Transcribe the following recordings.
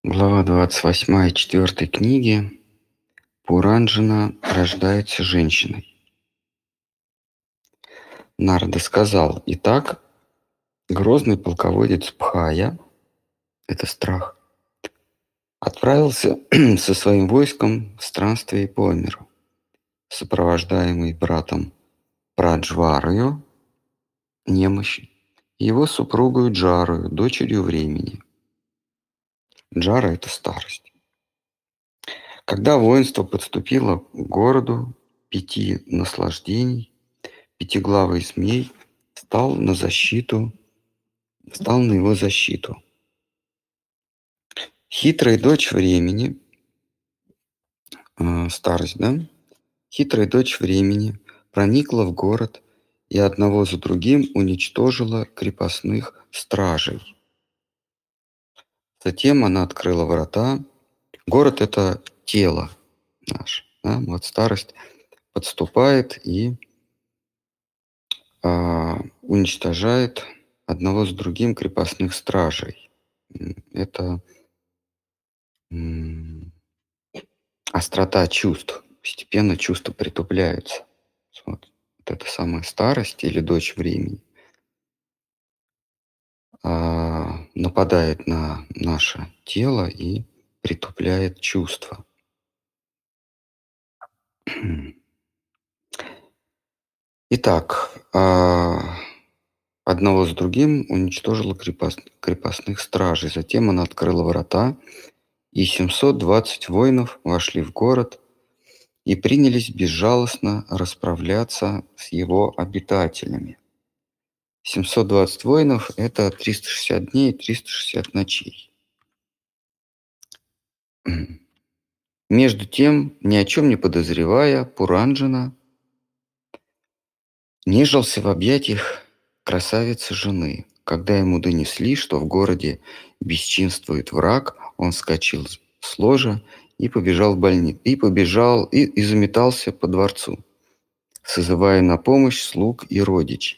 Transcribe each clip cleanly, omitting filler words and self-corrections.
Глава 28 четвертой книги Пуранджана рождается женщиной. Нарада сказал: «Итак, грозный полководец Пхая, это страх, отправился со своим войском в странствие по миру, сопровождаемый братом Праджварою, немощь, и его супругою Джарою, дочерью времени. Джара – это старость. Когда воинство подступило к городу пяти наслаждений, пятиглавый змей стал на его защиту. Хитрая дочь времени, старость, да? Хитрая дочь времени проникла в город и одного за другим уничтожила крепостных стражей. Затем она открыла врата. Город – это тело наше. Да? Вот старость подступает и уничтожает одного за другим крепостных стражей. Это острота чувств. Постепенно чувства притупляются. Вот эта самая старость или дочь времени нападает на наше тело и притупляет чувства. Итак, одного за другим уничтожила крепостных стражей. Затем она открыла врата, и 720 воинов вошли в город и принялись безжалостно расправляться с его обитателями. 720 воинов – это 360 дней и 360 ночей. Между тем, ни о чем не подозревая, Пуранджана нежился в объятиях красавицы жены. Когда ему донесли, что в городе бесчинствует враг, он вскочил с ложа и побежал в больницу, и заметался по дворцу, созывая на помощь слуг и родичей.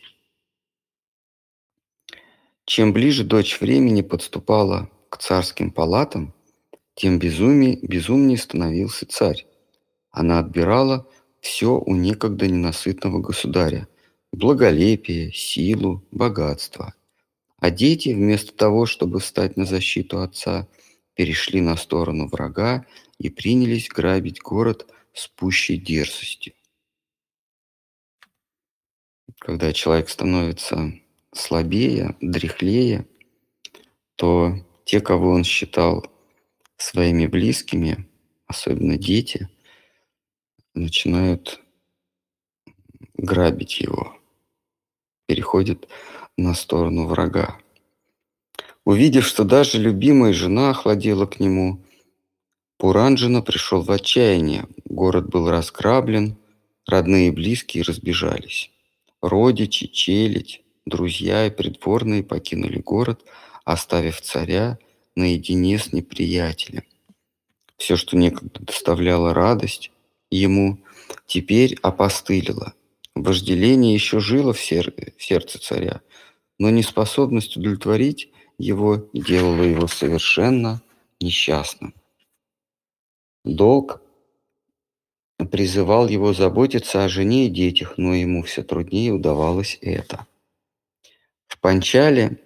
Чем ближе дочь времени подступала к царским палатам, тем безумнее становился царь. Она отбирала все у некогда ненасытного государя: благолепие, силу, богатство. А дети, вместо того, чтобы встать на защиту отца, перешли на сторону врага и принялись грабить город с пущей дерзостью. Когда человек становится слабее, дряхлее, то те, кого он считал своими близкими, особенно дети, начинают грабить его, переходят на сторону врага. Увидев, что даже любимая жена охладела к нему, Пуранджана пришел в отчаяние. Город был разграблен, родные и близкие разбежались. Родичи, челядь, друзья и придворные покинули город, оставив царя наедине с неприятелем. Все, что некогда доставляло радость ему, теперь опостылило. Вожделение еще жило в сердце царя, но неспособность удовлетворить его делала его совершенно несчастным. Долг призывал его заботиться о жене и детях, но ему все труднее удавалось это. В Панчале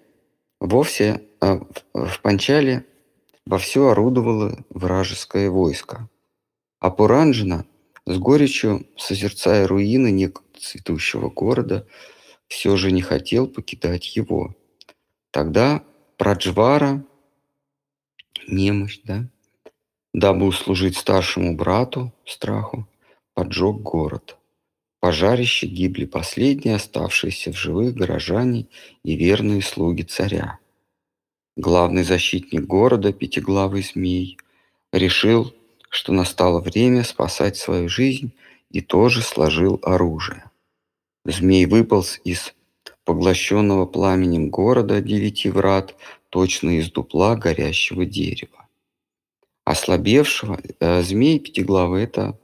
вовсю орудовало вражеское войско, а Пуранджана, с горечью созерцая руины некогда цветущего города, все же не хотел покидать его. Тогда Праджвара, немощь, дабы услужить старшему брату, страху, поджег город. В пожарище гибли последние оставшиеся в живых горожане и верные слуги царя. Главный защитник города, пятиглавый змей, решил, что настало время спасать свою жизнь, и тоже сложил оружие. Змей выполз из поглощенного пламенем города 9 врат, точно из дупла горящего дерева. Ослабевшего змей пятиглавый – это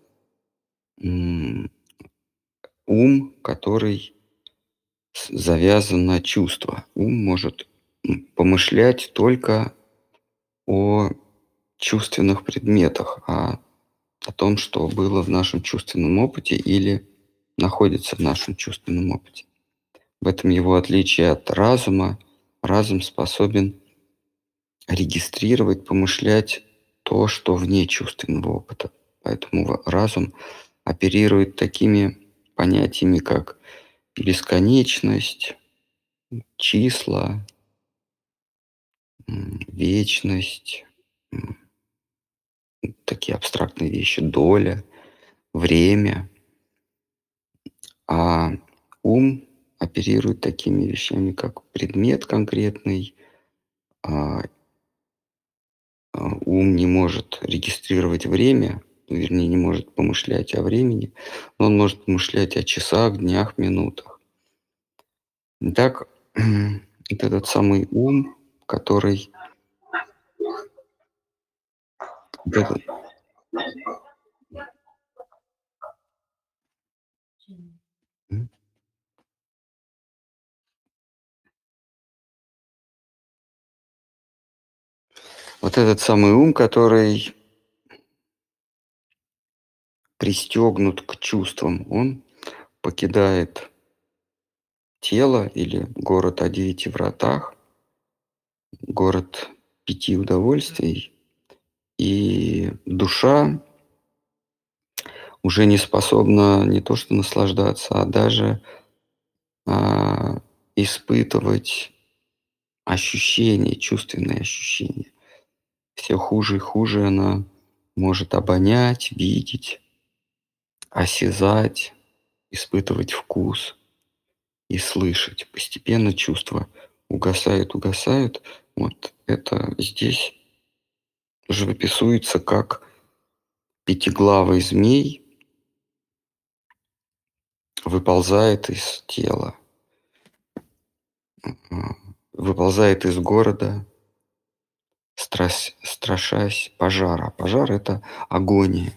ум, который завязан на чувства. Ум может помышлять только о чувственных предметах, а о том, что было в нашем чувственном опыте или находится в нашем чувственном опыте. В этом его отличие от разума. Разум способен регистрировать, помышлять то, что вне чувственного опыта. Поэтому разум оперирует такими понятиями, как бесконечность, числа, вечность, такие абстрактные вещи, доля, время. А ум оперирует такими вещами, как предмет конкретный. А, ум не может регистрировать время, вернее, не может помышлять о времени, но он может помышлять о часах, днях, минутах. Итак, вот этот самый ум, который... вот этот- м, вот этот самый ум, который пристегнут к чувствам, он покидает тело или город о 9 вратах, город 5 удовольствий, и душа уже не способна не то что наслаждаться, а даже а, испытывать ощущения, чувственные ощущения. Все хуже и хуже она может обонять, видеть, осязать, испытывать вкус и слышать. Постепенно чувства угасают, угасают. Вот это здесь живописуется как пятиглавый змей выползает из тела, выползает из города, страшась пожара. Пожар — это агония.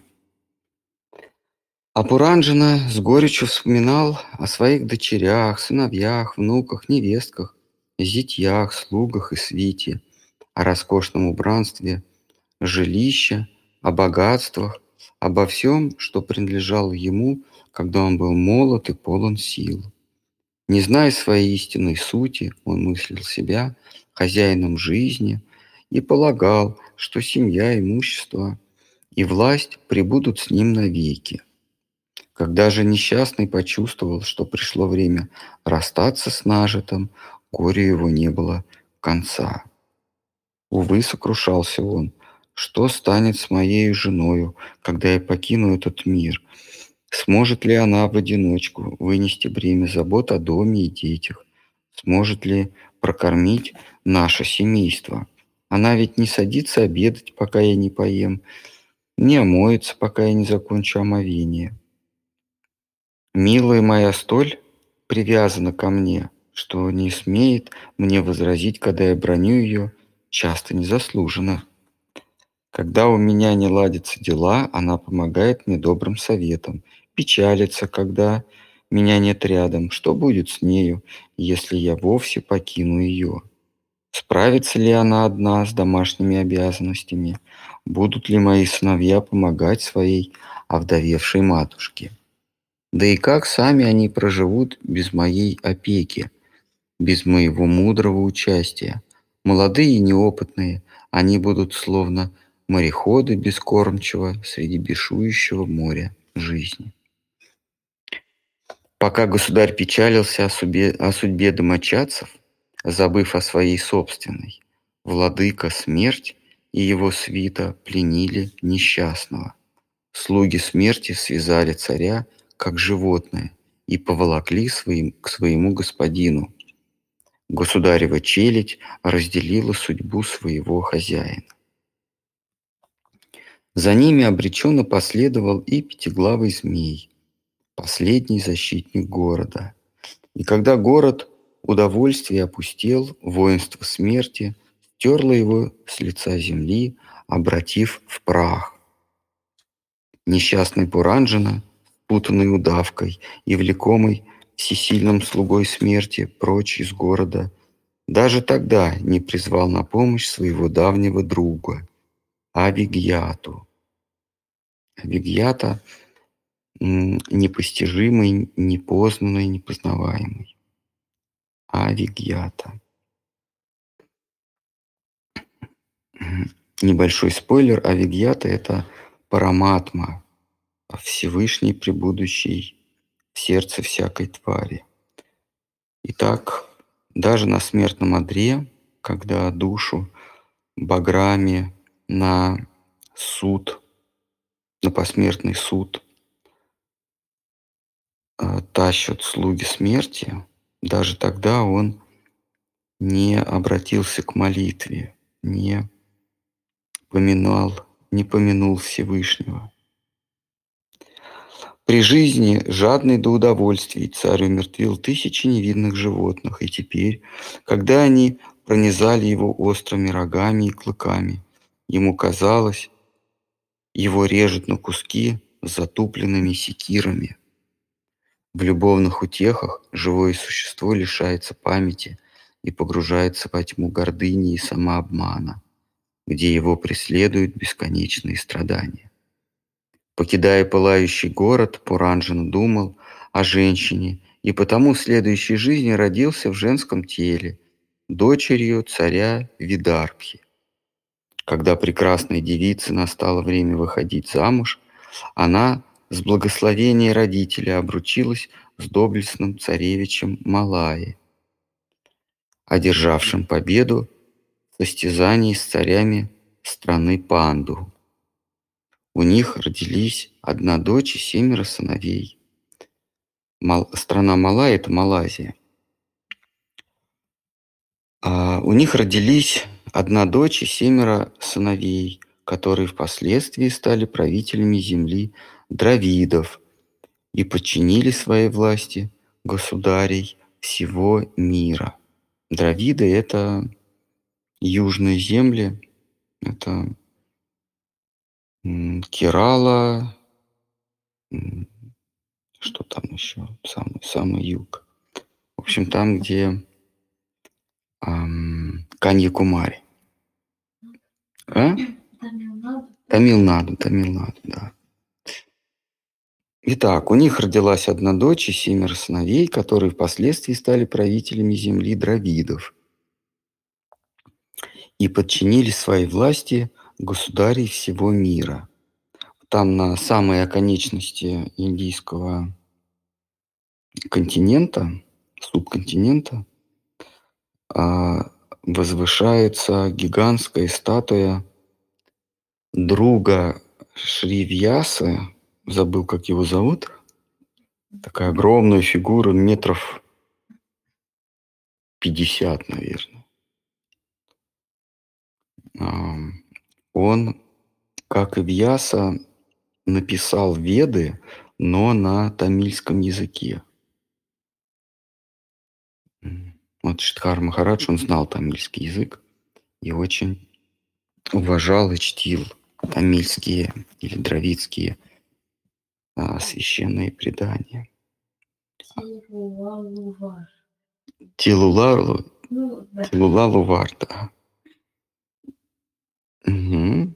А Пуранджана с горечью вспоминал о своих дочерях, сыновьях, внуках, невестках, зятьях, слугах и свите, о роскошном убранстве жилища, о богатствах, обо всем, что принадлежало ему, когда он был молод и полон сил. Не зная своей истинной сути, он мыслил себя хозяином жизни и полагал, что семья, имущество и власть пребудут с ним навеки. Когда же несчастный почувствовал, что пришло время расстаться с нажитым, горю его не было конца. Увы, сокрушался он, что станет с моей женою, когда я покину этот мир? Сможет ли она в одиночку вынести бремя забот о доме и детях? Сможет ли прокормить наше семейство? Она ведь не садится обедать, пока я не поем, не омоется, пока я не закончу омовение. Милая моя столь привязана ко мне, что не смеет мне возразить, когда я браню ее, часто незаслуженно. Когда у меня не ладятся дела, она помогает мне добрым советом. Печалится, когда меня нет рядом. Что будет с нею, если я вовсе покину ее? Справится ли она одна с домашними обязанностями? Будут ли мои сыновья помогать своей овдовевшей матушке? Да и как сами они проживут без моей опеки, без моего мудрого участия? Молодые и неопытные, они будут словно мореходы без кормчего среди бушующего моря жизни. Пока государь печалился о судьбе домочадцев, забыв о своей собственной, владыка смерть и его свита пленили несчастного. Слуги смерти связали царя, как животное, и поволокли к своему господину. Государева челядь разделила судьбу своего хозяина. За ними обреченно последовал и пятиглавый змей, последний защитник города. И когда город удовольствия опустел, воинство смерти стерло его с лица земли, обратив в прах. Несчастный Пуранджана, путанный удавкой и влекомый всесильным слугой смерти прочь из города, даже тогда не призвал на помощь своего давнего друга, Авигьяту. Авигьята непостижимый, непознанный, непознаваемый. Авигьята. Небольшой спойлер. Авигьята – это параматма, Всевышний, пребудущий в сердце всякой твари. Итак, даже на смертном одре, когда душу баграми на суд, на посмертный суд тащат слуги смерти, даже тогда он не обратился к молитве, не помянул Всевышнего. При жизни, жадный до удовольствий, царь умертвил тысячи невинных животных, и теперь, когда они пронизали его острыми рогами и клыками, ему казалось, его режут на куски с затупленными секирами. В любовных утехах живое существо лишается памяти и погружается во тьму гордыни и самообмана, где его преследуют бесконечные страдания. Покидая пылающий город, Пуранджана думал о женщине, и потому в следующей жизни родился в женском теле, дочерью царя Видарбхи. Когда прекрасной девице настало время выходить замуж, она с благословения родителя обручилась с доблестным царевичем Малайи, одержавшим победу в состязании с царями страны Панду. У них родились 1 дочь и 7 сыновей. Страна Малайи – это Малайзия. У них родились 1 дочь и 7 сыновей, которые впоследствии стали правителями земли дравидов и подчинили своей власти государей всего мира. Дравиды – это южные земли, это Керала, что там еще, самый юг. В общем, там, где Каньякумари. Тамилнаду, да. Итак, у них родилась 1 дочь и 7 сыновей, которые впоследствии стали правителями земли дравидов и подчинили своей власти государей всего мира. Там на самой оконечности индийского континента, субконтинента, возвышается гигантская статуя друга Шри-Вьясы, забыл, как его зовут, такая огромная фигура, метров 50, наверное. Он, как и Вьяса, написал Веды, но на тамильском языке. Вот Штхар Махарадж, он знал тамильский язык и очень уважал и чтил тамильские или дравидские священные предания. Тилулалувар, да. Угу.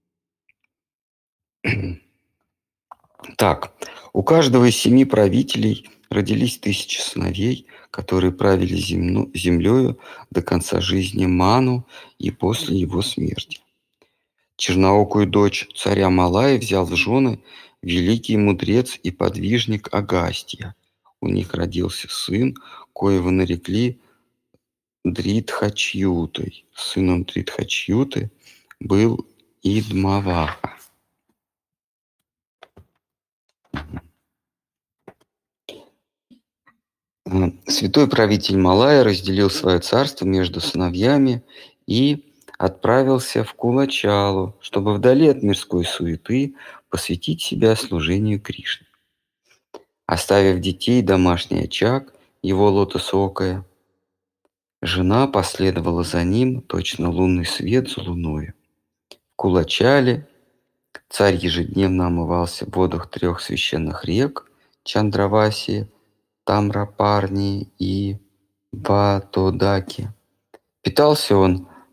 Так, у каждого из 7 правителей родились 1000 сыновей, которые правили землею до конца жизни Ману и после его смерти. Черноокую дочь царя Малайи взял в жены великий мудрец и подвижник Агастья. У них родился сын, коего нарекли Дритхачьютой. Сыном Дритхачьюты был Идмаваха. Святой правитель Малайи разделил свое царство между сыновьями и отправился в Кулачалу, чтобы вдали от мирской суеты посвятить себя служению Кришне. Оставив детей, домашний очаг, его лотосокая, жена последовала за ним, точно лунный свет за луною. В Кулачале царь ежедневно омывался в водах 3 священных рек – Чандраваси, Тамрапарни и Ватодаки. Питался он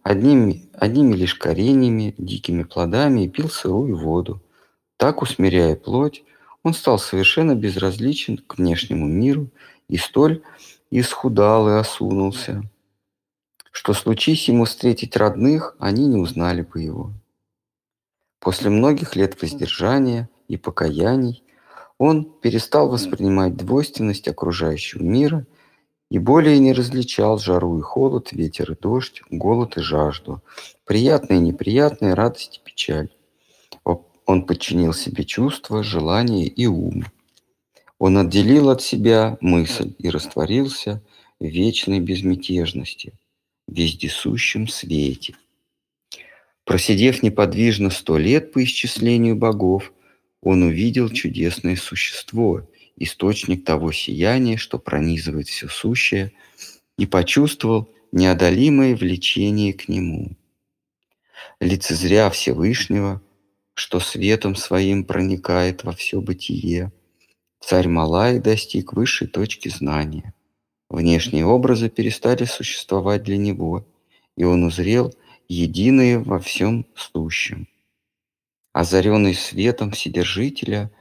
одними лишь кореньями, дикими плодами и пил сырую воду. Так, усмиряя плоть, он стал совершенно безразличен к внешнему миру и столь исхудал и осунулся, что, случись ему встретить родных, они не узнали бы его. После многих лет воздержания и покаяний он перестал воспринимать двойственность окружающего мира и более не различал жару и холод, ветер и дождь, голод и жажду, приятное и неприятное, радость и печаль. Он подчинил себе чувства, желания и ум. Он отделил от себя мысль и растворился в вечной безмятежности, в вездесущем свете. Просидев неподвижно 100 лет по исчислению богов, он увидел чудесное существо, источник того сияния, что пронизывает все сущее, и почувствовал неодолимое влечение к нему. Лицезря Всевышнего, что светом своим проникает во все бытие, царь Малайи достиг высшей точки знания. Внешние образы перестали существовать для него, и он узрел единое во всем сущем. Озаренный светом Вседержителя,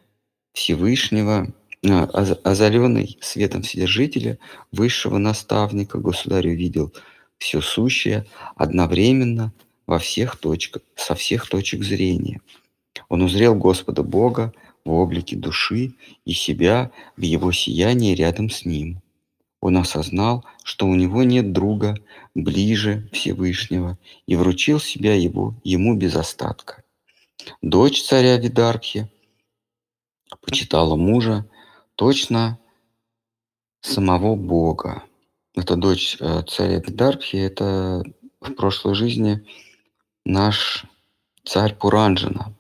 озаренный светом Вседержителя, высшего наставника, государь увидел все сущее одновременно со всех точек зрения. Он узрел Господа Бога в облике души и себя в его сиянии рядом с ним. Он осознал, что у него нет друга ближе Всевышнего, и вручил себя ему без остатка. Дочь царя Видарбхи почитала мужа точно самого Бога. Это дочь царя Видарбхи, это в прошлой жизни наш царь Пуранджана.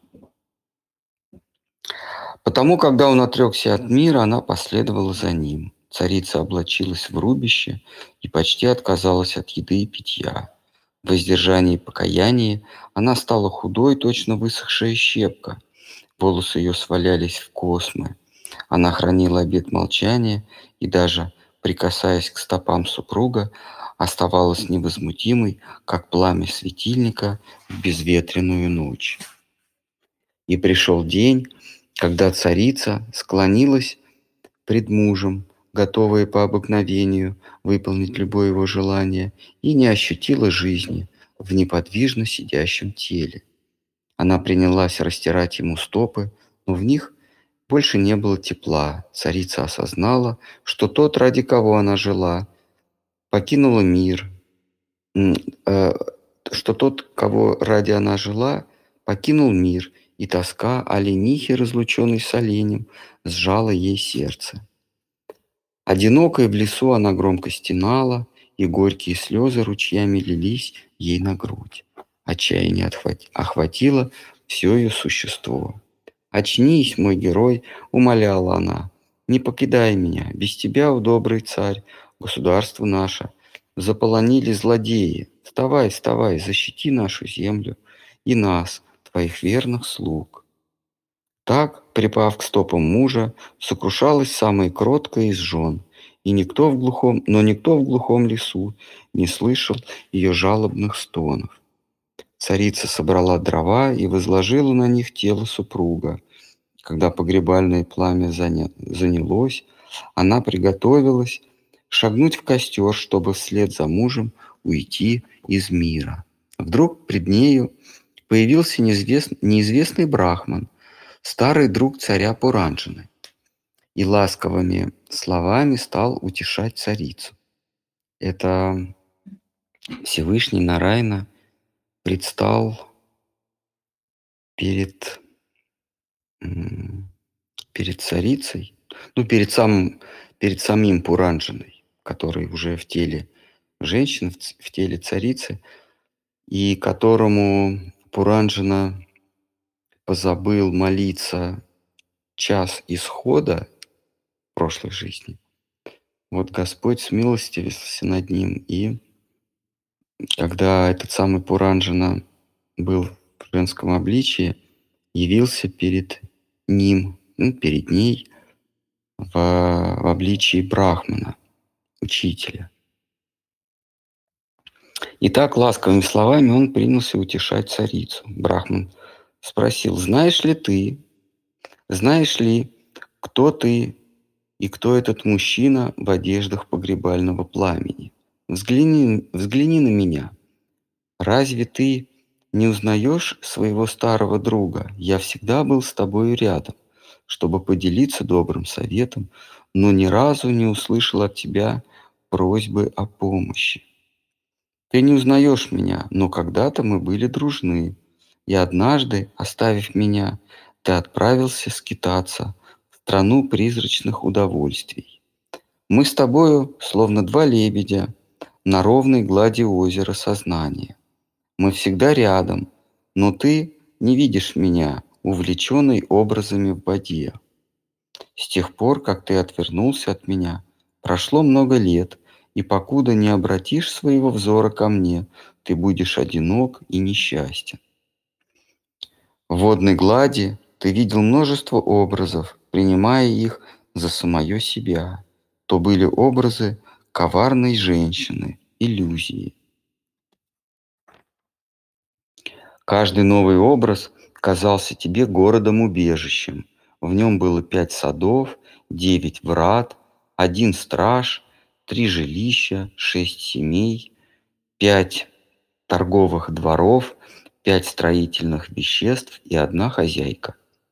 Потому, когда он отрекся от мира, она последовала за ним. Царица облачилась в рубище и почти отказалась от еды и питья. В воздержании и покаянии она стала худой, точно высохшая щепка. Волосы ее свалялись в космы. Она хранила обет молчания и даже, прикасаясь к стопам супруга, оставалась невозмутимой, как пламя светильника в безветренную ночь. И пришел день, когда царица склонилась пред мужем, готовая по обыкновению выполнить любое его желание, и не ощутила жизни в неподвижно сидящем теле. Она принялась растирать ему стопы, но в них больше не было тепла. Царица осознала, что тот, ради кого она жила, покинула мир, м, э, что тот, кого ради она жила, покинул мир, и тоска о ленихе, разлученной с оленем, сжала ей сердце. Одинокая в лесу она громко стенала, и горькие слезы ручьями лились ей на грудь. Отчаяние охватило все ее существо. «Очнись, мой герой!» — умоляла она. «Не покидай меня, без тебя, о добрый царь, государство наше заполонили злодеи. Вставай, вставай, защити нашу землю и нас, твоих верных слуг». Так, припав к стопам мужа, сокрушалась самая кроткая из жен, и никто в глухом лесу не слышал ее жалобных стонов. Царица собрала дрова и возложила на них тело супруга. Когда погребальное пламя занялось, она приготовилась шагнуть в костер, чтобы вслед за мужем уйти из мира. Вдруг пред нею появился неизвестный брахман, старый друг царя Пуранджаны, и ласковыми словами стал утешать царицу. Это Всевышний Нарайна предстал перед царицей, перед самим Пуранджаной, который уже в теле женщины, в теле царицы, и которому Пуранджана позабыл молиться час исхода прошлой жизни. Вот Господь смилостивился над ним, и когда этот самый Пуранджана был в женском обличии, явился перед ним, перед ней в обличии брахмана, учителя. И так ласковыми словами он принялся утешать царицу. Брахман спросил: знаешь ли, кто ты и кто этот мужчина в одеждах погребального пламени? Взгляни на меня. Разве ты не узнаешь своего старого друга? Я всегда был с тобою рядом, чтобы поделиться добрым советом, но ни разу не услышал от тебя просьбы о помощи. Ты не узнаешь меня, но когда-то мы были дружны. И однажды, оставив меня, ты отправился скитаться в страну призрачных удовольствий. Мы с тобою, словно два лебедя, на ровной глади озера сознания. Мы всегда рядом, но ты не видишь меня, увлеченный образами в воде. С тех пор, как ты отвернулся от меня, прошло много лет, и покуда не обратишь своего взора ко мне, ты будешь одинок и несчастен. В водной глади ты видел множество образов, принимая их за самое себя. То были образы коварной женщины, иллюзии. Каждый новый образ казался тебе городом-убежищем. В нем было 5 садов, 9 врат, 1 страж, 3 жилища, 6 семей, 5 торговых дворов, 5 строительных веществ и 1 хозяйка.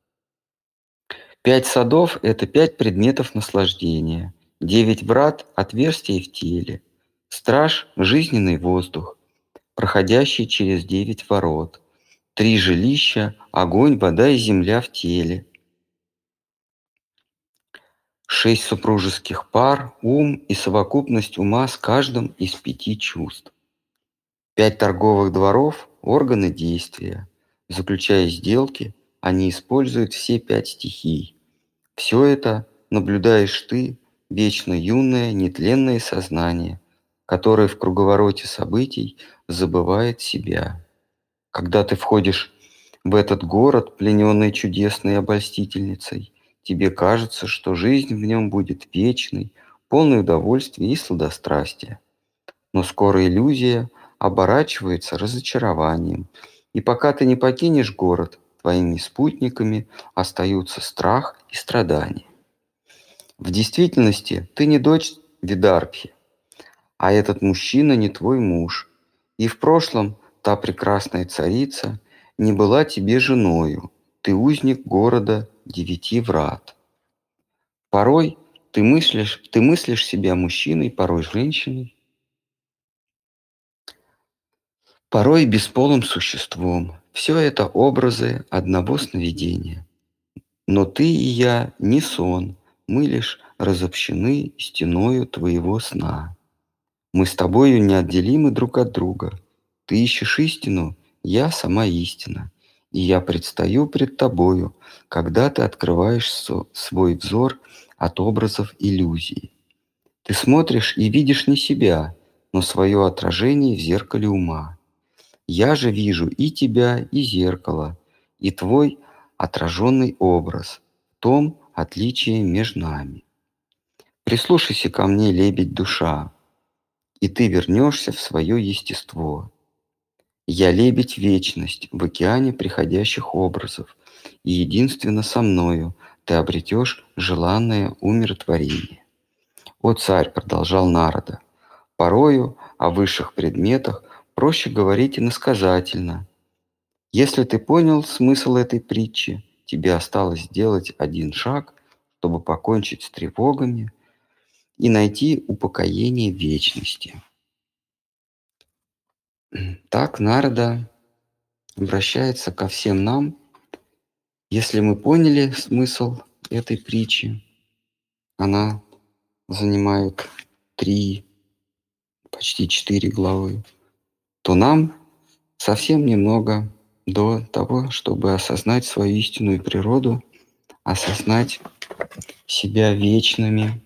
5 садов – это 5 предметов наслаждения, 9 врат – отверстия в теле, страж – жизненный воздух, проходящий через 9 ворот, 3 жилища – огонь, вода и земля в теле, 6 супружеских пар, ум и совокупность ума с каждым из 5 чувств, 5 торговых дворов – органы действия. Заключая сделки, они используют все 5 стихий. Все это наблюдаешь ты, вечно юное, нетленное сознание, которое в круговороте событий забывает себя. Когда ты входишь в этот город, плененный чудесной обольстительницей, тебе кажется, что жизнь в нем будет вечной, полной удовольствия и сладострастия. Но скоро иллюзия оборачивается разочарованием, и пока ты не покинешь город, твоими спутниками остаются страх и страдания. В действительности ты не дочь Видарбхи, а этот мужчина не твой муж. И в прошлом та прекрасная царица не была тебе женою. Ты узник города 9 врат. Порой ты мыслишь себя мужчиной, порой женщиной, порой бесполым существом. Все это образы одного сновидения. Но ты и я не сон, мы лишь разобщены стеною твоего сна. Мы с тобою неотделимы друг от друга. Ты ищешь истину, я сама истина. И я предстаю пред тобою, когда ты открываешь свой взор от образов иллюзии. Ты смотришь и видишь не себя, но свое отражение в зеркале ума. Я же вижу и тебя, и зеркало, и твой отраженный образ. В том отличие между нами. Прислушайся ко мне, лебедь душа, и ты вернешься в свое естество. Я лебедь вечность в океане приходящих образов, и единственно со мною ты обретешь желанное умиротворение. О царь, продолжал Нарада, порою о высших предметах проще говорить иносказательно. Если ты понял смысл этой притчи, тебе осталось сделать один шаг, чтобы покончить с тревогами и найти упокоение в вечности. Так Нарада обращается ко всем нам. Если мы поняли смысл этой притчи, она занимает 3, почти 4 главы, то нам совсем немного до того, чтобы осознать свою истинную природу, осознать себя вечными.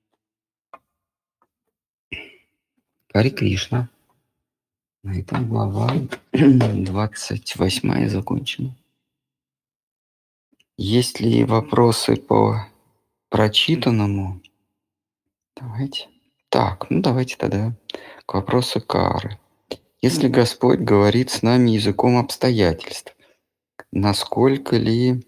Харе Кришна. На этом глава 28 закончена. Есть ли вопросы по прочитанному? Давайте. Так, давайте тогда к вопросу кары. Если Господь говорит с нами языком обстоятельств, насколько ли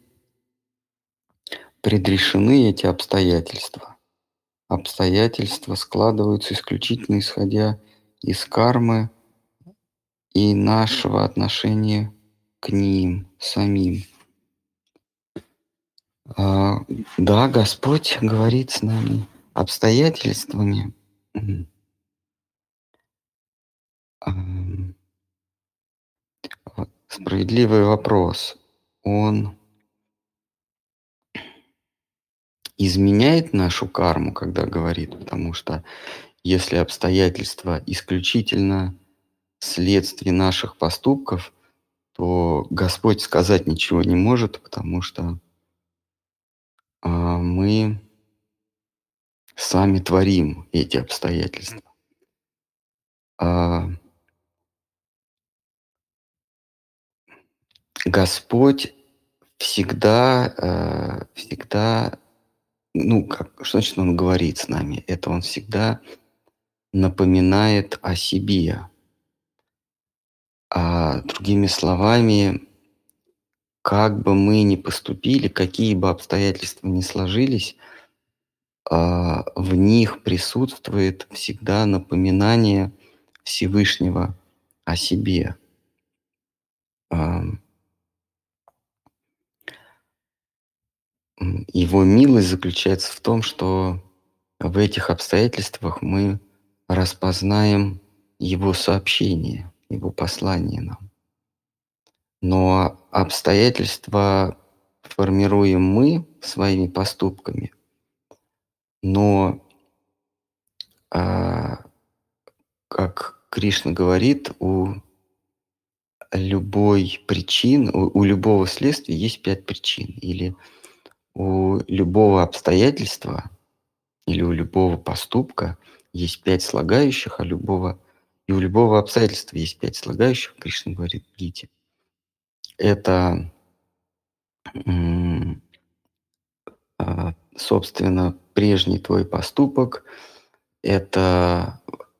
предрешены эти обстоятельства? Обстоятельства складываются исключительно исходя из кармы и нашего отношения к ним самим. А, да, Господь говорит с нами обстоятельствами. М, ам, вот справедливый вопрос. Он изменяет нашу карму, когда говорит? Потому что если обстоятельства исключительно следствие наших поступков, то Господь сказать ничего не может, потому что мы сами творим эти обстоятельства. А, Господь всегда, ну, как, что значит Он говорит с нами? Это Он всегда напоминает о себе. Другими словами, как бы мы ни поступили, какие бы обстоятельства ни сложились, в них присутствует всегда напоминание Всевышнего о себе. Ам, Его милость заключается в том, что в этих обстоятельствах мы распознаем Его сообщение, Его послание нам. Но обстоятельства формируем мы своими поступками, но, а, как Кришна говорит, у любого следствия есть 5 причин. Или у любого обстоятельства, или у любого поступка есть 5 слагающих, и у любого обстоятельства есть 5 слагающих, Кришна говорит в Гите. Это, м, собственно, прежний твой поступок, это,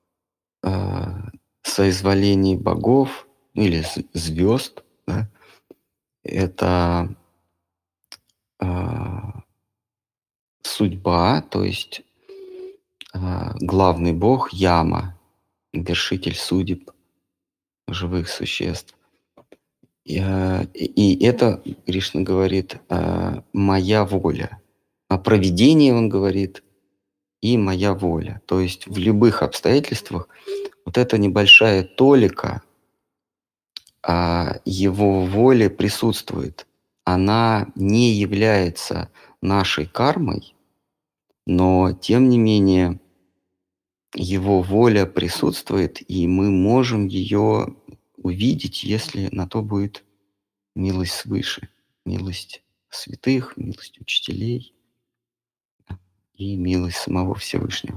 соизволение богов или звезд, да, это, а, судьба, то есть, главный бог Яма, вершитель судеб живых существ. И это, Кришна говорит, моя воля. А провидение, он говорит, и моя воля. То есть в любых обстоятельствах вот эта небольшая толика его воли присутствует. Она не является нашей кармой, но тем не менее его воля присутствует, и мы можем ее увидеть, если на то будет милость свыше, милость святых, милость учителей и милость самого Всевышнего.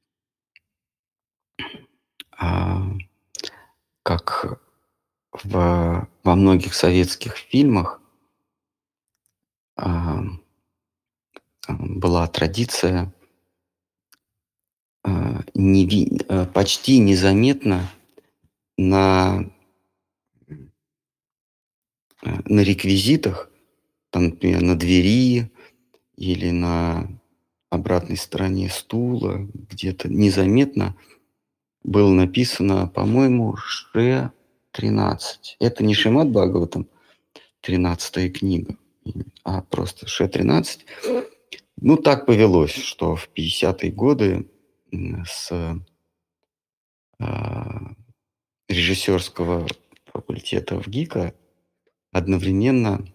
А, Как во многих советских фильмах а, была традиция почти незаметно на, на реквизитах, там, например, на двери или на обратной стороне стула, где-то незаметно было написано, по-моему, Ше-13. Это не Шримад Бхагаватам, 13 книга, а просто Ше-13. Ну, так повелось, что в 50-е годы с а, режиссерского факультета в ГИКа одновременно,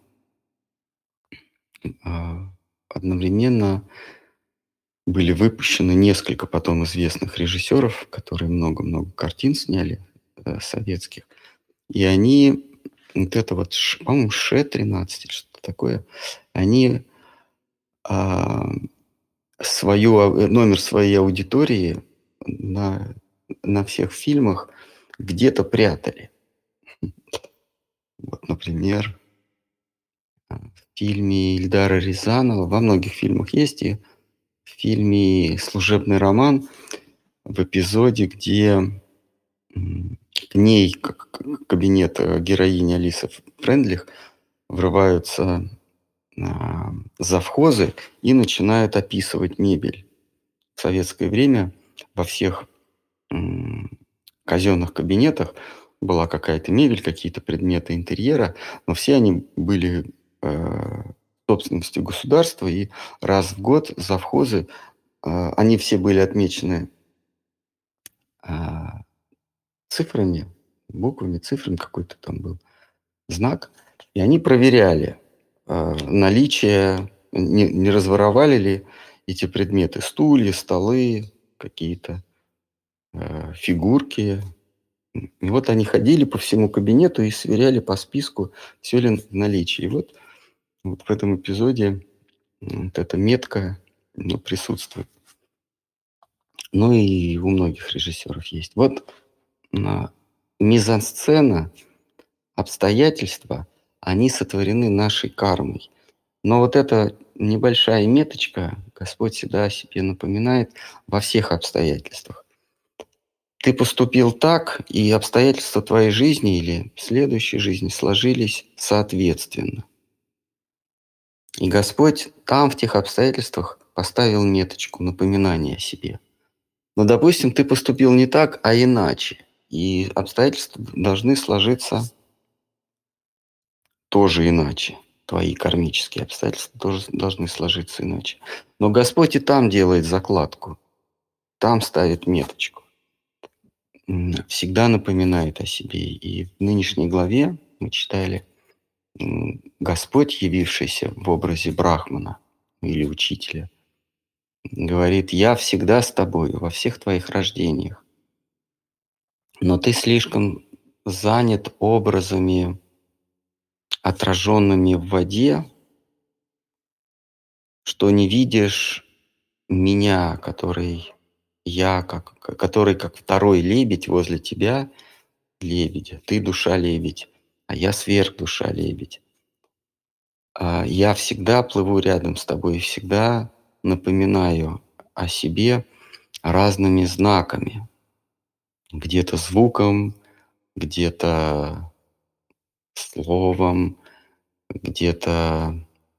а, одновременно были выпущены несколько потом известных режиссеров, которые много-много картин сняли советских. И они, вот это вот, по-моему, Ше-13 или что-то такое, они а, номер своей аудитории на всех фильмах где-то прятали. Вот, например, в фильме Эльдара Рязанова, во многих фильмах есть, и в фильме «Служебный роман» в эпизоде, где к ней, кабинет героини Алисы Френдлих, врываются завхозы и начинают описывать мебель. В советское время во всех казенных кабинетах была какая-то мебель, какие-то предметы интерьера, но все они были собственностью государства, и раз в год завхозы, они все были отмечены цифрами, буквами, цифрами, какой-то там был знак, и они проверяли наличие, не разворовали ли эти предметы, стулья, столы, какие-то фигурки. И вот они ходили по всему кабинету и сверяли по списку, все ли в наличии. И вот в этом эпизоде вот эта метка присутствует. Ну и у многих режиссеров есть. Вот мизансцена, обстоятельства, они сотворены нашей кармой. Но вот эта небольшая меточка, Господь всегда о себе напоминает во всех обстоятельствах. Ты поступил так, и обстоятельства твоей жизни или следующей жизни сложились соответственно. И Господь там, в тех обстоятельствах, поставил меточку, напоминание о себе. Но, допустим, ты поступил не так, а иначе. И обстоятельства должны сложиться тоже иначе. Твои кармические обстоятельства тоже должны сложиться иначе. Но Господь и там делает закладку. Там ставит меточку. Всегда напоминает о себе. И в нынешней главе мы читали Господь, явившийся в образе Брахмана или учителя, говорит: «Я всегда с тобой во всех твоих рождениях, но ты слишком занят образами, отраженными в воде, что не видишь меня, который как второй лебедь возле тебя, лебедя. Ты душа лебедь, а я сверхдуша лебедь. Я всегда плыву рядом с тобой и всегда напоминаю о себе разными знаками. Где-то звуком, где-то словом, где-то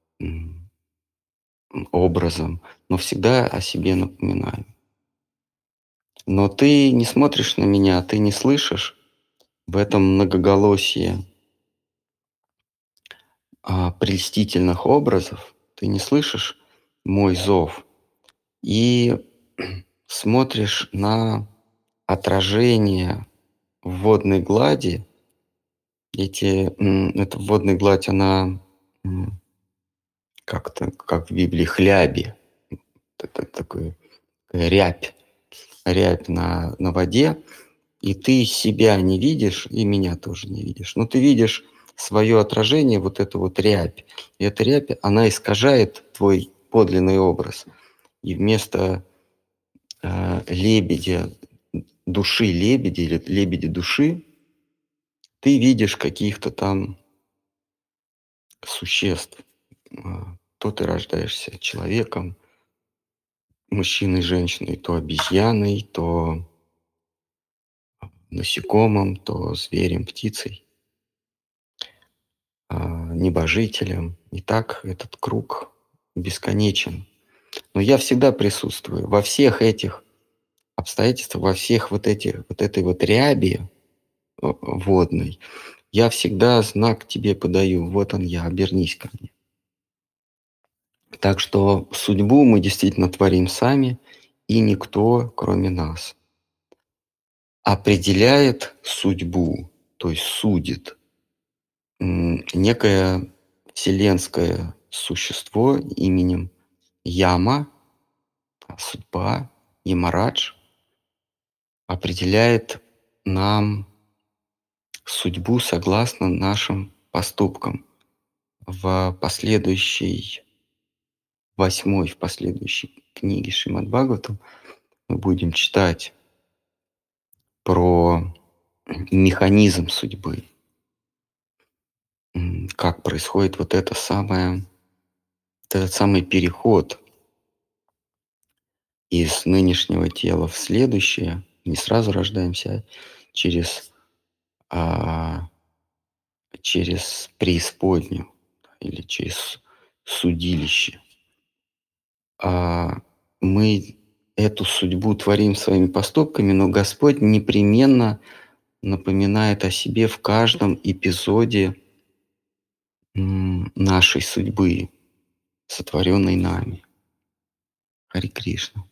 образом, но всегда о себе напоминаю. Но ты не смотришь на меня, ты не слышишь в этом многоголосии прельстительных образов, ты не слышишь мой зов и смотришь на отражение в водной глади. Эта водная гладь, она как в Библии, хляби. Это такая рябь на воде, и ты себя не видишь, и меня тоже не видишь. Но ты видишь свое отражение, вот эту вот рябь. И эта рябь, она искажает твой подлинный образ. И вместо лебедя, души лебеди или лебеди души, ты видишь каких-то там существ. То ты рождаешься человеком, мужчиной, женщиной, то обезьяной, то насекомым, то зверем, птицей, небожителем. И так этот круг бесконечен. Но я всегда присутствую во всех этих обстоятельствах, во всех вот этой вот ряби водной. Я всегда знак тебе подаю. Вот он я, обернись ко мне. Так что судьбу мы действительно творим сами, и никто, кроме нас. Определяет судьбу, то есть судит некое вселенское существо именем Яма, судьба, Ямарадж, определяет нам судьбу согласно нашим поступкам. В последующей книге Шримад Бхагаватам мы будем читать про механизм судьбы, как происходит этот самый переход из нынешнего тела в следующее. Не сразу рождаемся, а через а через преисподнюю или через судилище. Мы эту судьбу творим своими поступками, но Господь непременно напоминает о себе в каждом эпизоде нашей судьбы, сотворенной нами. Харе Кришна.